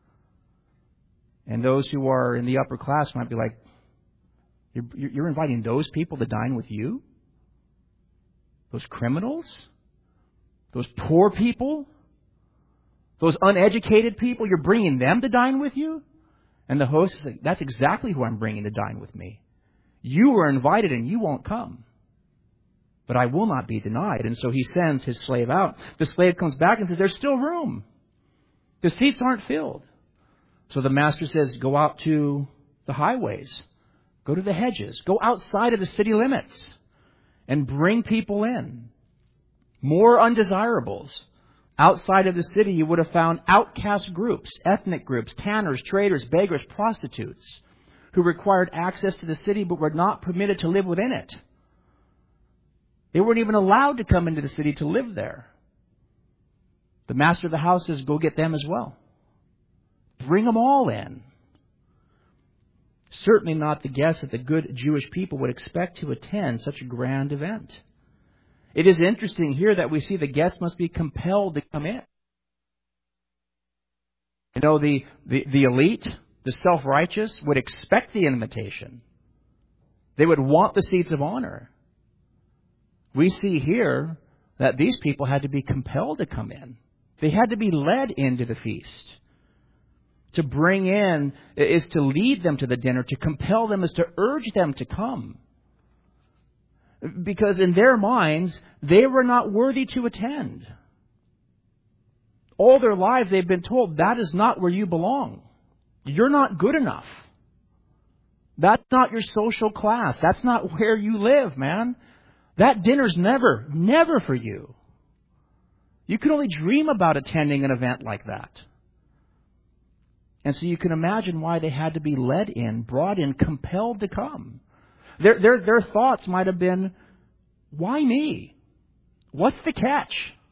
And those who are in the upper class might be like, you're inviting those people to dine with you? Those criminals? Those poor people? Those uneducated people? You're bringing them to dine with you? And the host is like, that's exactly who I'm bringing to dine with me. You were invited and you won't come. But I will not be denied. And so he sends his slave out. The slave comes back and says, there's still room. The seats aren't filled. So the master says, go out to the highways. Go to the hedges. Go outside of the city limits. And bring people in. More undesirables. Outside of the city, you would have found outcast groups, ethnic groups, tanners, traders, beggars, prostitutes, who required access to the city but were not permitted to live within it. They weren't even allowed to come into the city to live there. The master of the house says, go get them as well. Bring them all in. Certainly not the guests that the good Jewish people would expect to attend such a grand event. It is interesting here that we see the guests must be compelled to come in. The elite, the self-righteous, would expect the invitation. They would want the seats of honor. We see here that these people had to be compelled to come in. They had to be led into the feast. To bring in is to lead them to the dinner. To compel them is to urge them to come. Because in their minds, they were not worthy to attend. All their lives they've been told, that is not where you belong. You're not good enough. That's not your social class. That's not where you live, man. That dinner's never for you. You can only dream about attending an event like that. And so you can imagine why they had to be led in, brought in, compelled to come. Their thoughts might have been, why me? What's the catch?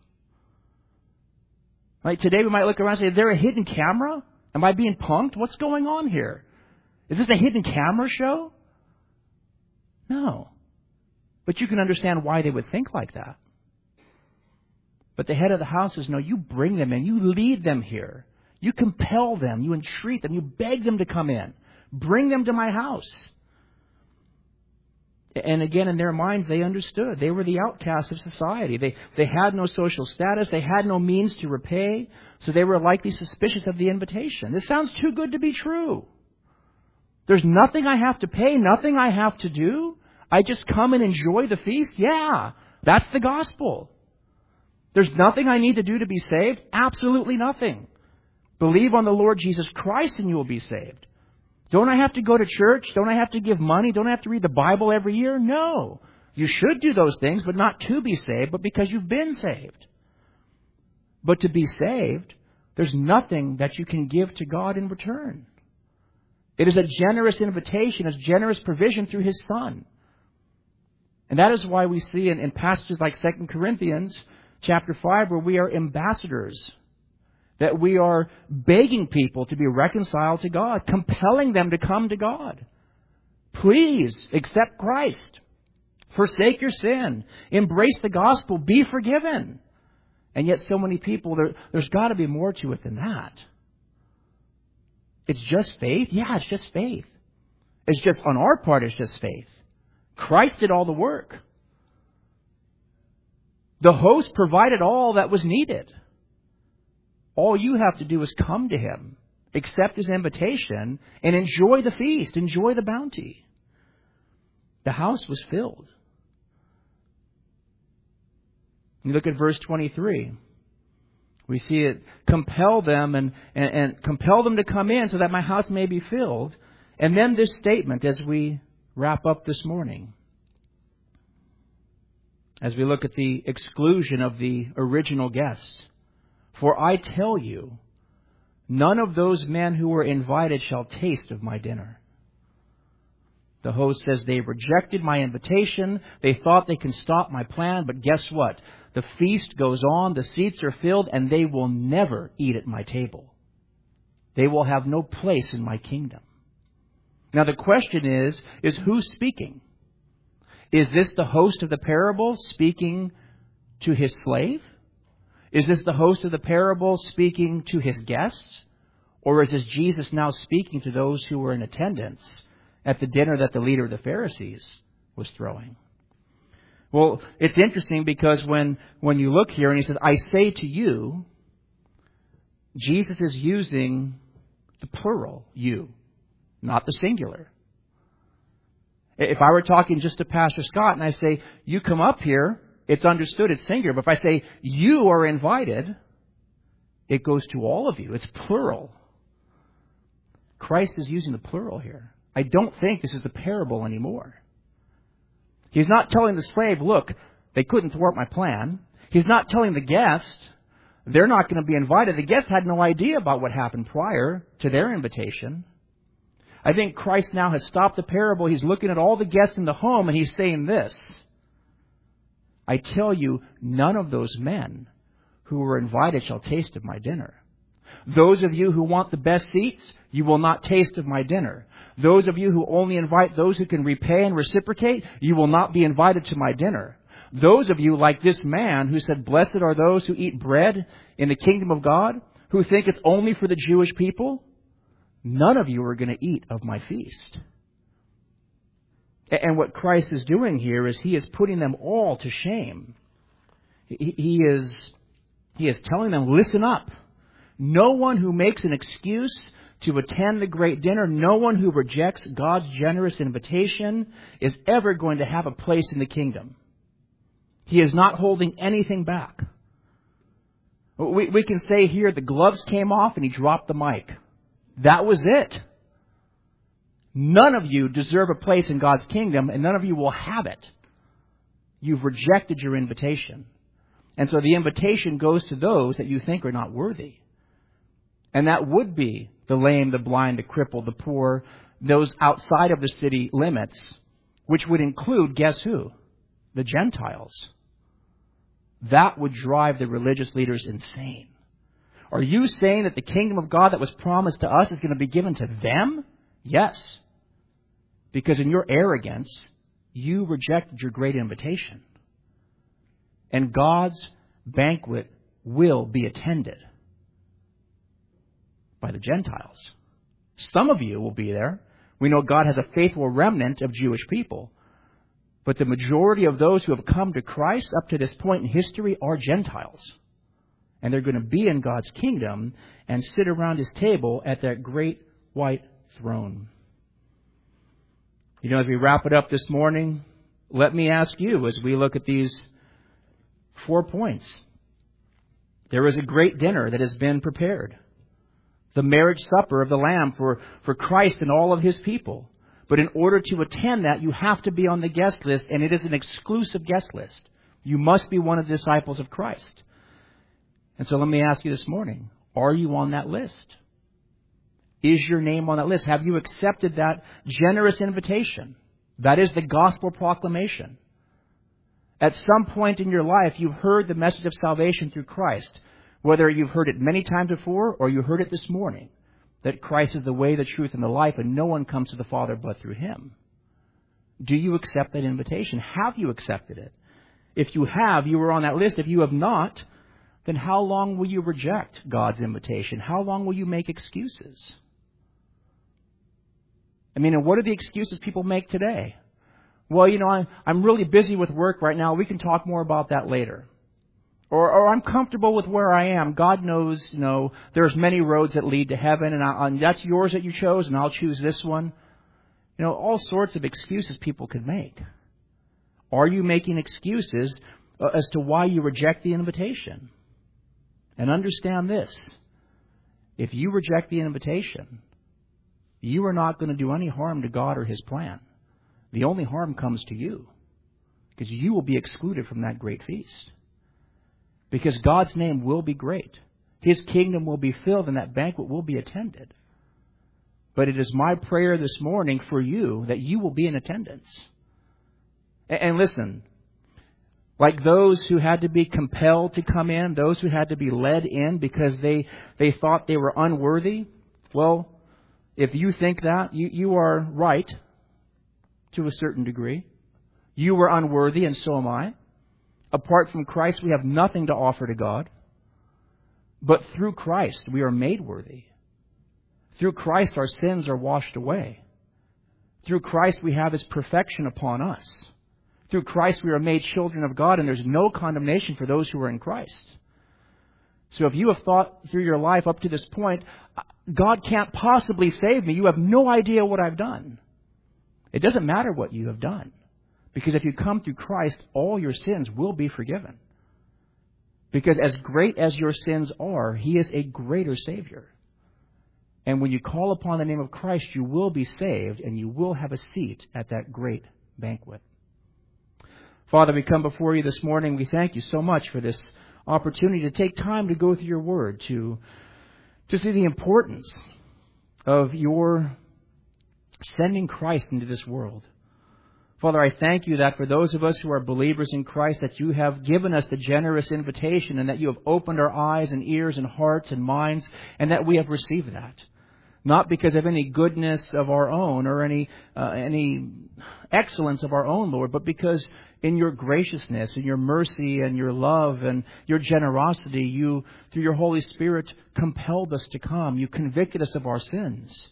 Like today we might look around and say, is there a hidden camera? Am I being punked? What's going on here? Is this a hidden camera show? No. But you can understand why they would think like that. But the head of the house says, no, you bring them in. You lead them here. You compel them. You entreat them. You beg them to come in. Bring them to my house. And again, in their minds, they understood. They were the outcasts of society. They had no social status. They had no means to repay. So they were likely suspicious of the invitation. This sounds too good to be true. There's nothing I have to pay, nothing I have to do. I just come and enjoy the feast? Yeah, that's the gospel. There's nothing I need to do to be saved? Absolutely nothing. Believe on the Lord Jesus Christ and you will be saved. Don't I have to go to church? Don't I have to give money? Don't I have to read the Bible every year? No. You should do those things, but not to be saved, but because you've been saved. But to be saved, there's nothing that you can give to God in return. It is a generous invitation, a generous provision through His Son. And that is why we see in passages like 2 Corinthians chapter 5 where we are ambassadors, that we are begging people to be reconciled to God, compelling them to come to God. Please accept Christ. Forsake your sin. Embrace the gospel. Be forgiven. And yet so many people, there's got to be more to it than that. It's just faith? Yeah, it's just faith. It's just, on our part, it's just faith. Christ did all the work. The host provided all that was needed. All you have to do is come to Him, accept His invitation, and enjoy the feast, enjoy the bounty. The house was filled. You look at verse 23. We see it, compel them and compel them to come in so that my house may be filled. And then this statement as we wrap up this morning. As we look at the exclusion of the original guests. For I tell you, none of those men who were invited shall taste of my dinner. The host says they rejected my invitation. They thought they can stop my plan. But guess what? The feast goes on. The seats are filled. And they will never eat at my table. They will have no place in my kingdom. Now the question is who's speaking? Is this the host of the parable speaking to his slave? Is this the host of the parable speaking to his guests? Or is this Jesus now speaking to those who were in attendance at the dinner that the leader of the Pharisees was throwing? Well, it's interesting because when you look here and he says, I say to you, Jesus is using the plural, you, not the singular. If I were talking just to Pastor Scott and I say, you come up here, it's understood, it's singular. But if I say, you are invited, it goes to all of you. It's plural. Christ is using the plural here. I don't think this is the parable anymore. He's not telling the slave, look, they couldn't thwart my plan. He's not telling the guest, they're not going to be invited. The guest had no idea about what happened prior to their invitation. I think Christ now has stopped the parable. He's looking at all the guests in the home and he's saying this. I tell you, none of those men who were invited shall taste of my dinner. Those of you who want the best seats, you will not taste of my dinner. Those of you who only invite those who can repay and reciprocate, you will not be invited to my dinner. Those of you, like this man who said, blessed are those who eat bread in the kingdom of God, who think it's only for the Jewish people, none of you are going to eat of my feast. And what Christ is doing here is He is putting them all to shame. He is telling them, listen up. No one who makes an excuse to attend the great dinner, no one who rejects God's generous invitation is ever going to have a place in the kingdom. He is not holding anything back. We can say here the gloves came off and he dropped the mic. That was it. None of you deserve a place in God's kingdom, and none of you will have it. You've rejected your invitation. And so the invitation goes to those that you think are not worthy. And that would be the lame, the blind, the crippled, the poor, those outside of the city limits, which would include, guess who? The Gentiles. That would drive the religious leaders insane. Are you saying that the kingdom of God that was promised to us is going to be given to them? Yes. Because in your arrogance, you rejected your great invitation. And God's banquet will be attended by the Gentiles. Some of you will be there. We know God has a faithful remnant of Jewish people. But the majority of those who have come to Christ up to this point in history are Gentiles. And they're going to be in God's kingdom and sit around His table at that great white throne. You know, as we wrap it up this morning, let me ask you as we look at these 4 points. There is a great dinner that has been prepared. The marriage supper of the Lamb for Christ and all of His people. But in order to attend that, you have to be on the guest list, and it is an exclusive guest list. You must be one of the disciples of Christ. And so let me ask you this morning, are you on that list? Is your name on that list? Have you accepted that generous invitation? That is the gospel proclamation. At some point in your life, you've heard the message of salvation through Christ, whether you've heard it many times before or you heard it this morning, that Christ is the way, the truth, and the life, and no one comes to the Father but through Him. Do you accept that invitation? Have you accepted it? If you have, you were on that list. If you have not, then how long will you reject God's invitation? How long will you make excuses? I mean, and what are the excuses people make today? Well, I'm really busy with work right now. We can talk more about that later. Or I'm comfortable with where I am. God knows, there's many roads that lead to heaven, and that's yours that you chose, and I'll choose this one. All sorts of excuses people could make. Are you making excuses as to why you reject the invitation? And understand this. If you reject the invitation, you are not going to do any harm to God or His plan. The only harm comes to you, because you will be excluded from that great feast. Because God's name will be great. His kingdom will be filled, and that banquet will be attended. But it is my prayer this morning for you that you will be in attendance. And listen, like those who had to be compelled to come in, those who had to be led in because they thought they were unworthy, well, if you think that, you are right to a certain degree. You were unworthy, and so am I. Apart from Christ, we have nothing to offer to God. But through Christ, we are made worthy. Through Christ, our sins are washed away. Through Christ, we have His perfection upon us. Through Christ, we are made children of God, and there's no condemnation for those who are in Christ. So if you have thought through your life up to this point, God can't possibly save me, you have no idea what I've done. It doesn't matter what you have done. Because if you come through Christ, all your sins will be forgiven. Because as great as your sins are, He is a greater Savior. And when you call upon the name of Christ, you will be saved, and you will have a seat at that great banquet. Father, we come before you this morning. We thank you so much for this opportunity to take time to go through your word, to see the importance of your sending Christ into this world. Father, I thank you that for those of us who are believers in Christ, that you have given us the generous invitation, and that you have opened our eyes and ears and hearts and minds, and that we have received that. Not because of any goodness of our own or any excellence of our own, Lord, but because in your graciousness and your mercy and your love and your generosity, you, through your Holy Spirit, compelled us to come. You convicted us of our sins.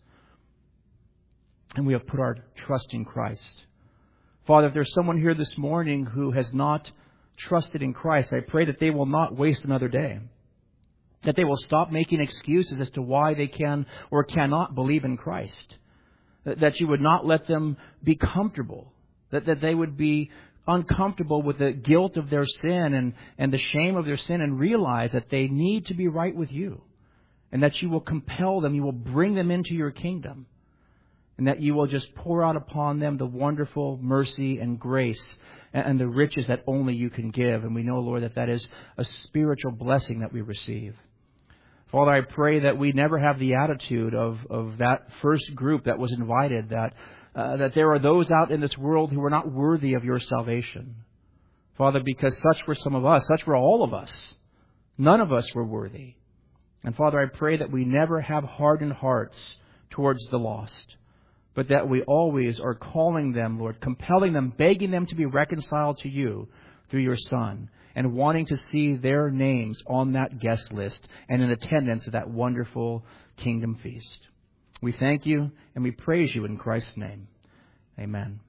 And we have put our trust in Christ. Father, if there's someone here this morning who has not trusted in Christ, I pray that they will not waste another day. That they will stop making excuses as to why they can or cannot believe in Christ. That you would not let them be comfortable. That they would be uncomfortable with the guilt of their sin and the shame of their sin, and realize that they need to be right with you. And that you will compel them, you will bring them into your kingdom. And that you will just pour out upon them the wonderful mercy and grace and the riches that only you can give. And we know, Lord, that is a spiritual blessing that we receive. Father, I pray that we never have the attitude of that first group that was invited, that there are those out in this world who are not worthy of your salvation. Father, because such were some of us, such were all of us. None of us were worthy. And Father, I pray that we never have hardened hearts towards the lost, but that we always are calling them, Lord, compelling them, begging them to be reconciled to you through your Son, and wanting to see their names on that guest list and in attendance at that wonderful kingdom feast. We thank you and we praise you in Christ's name. Amen.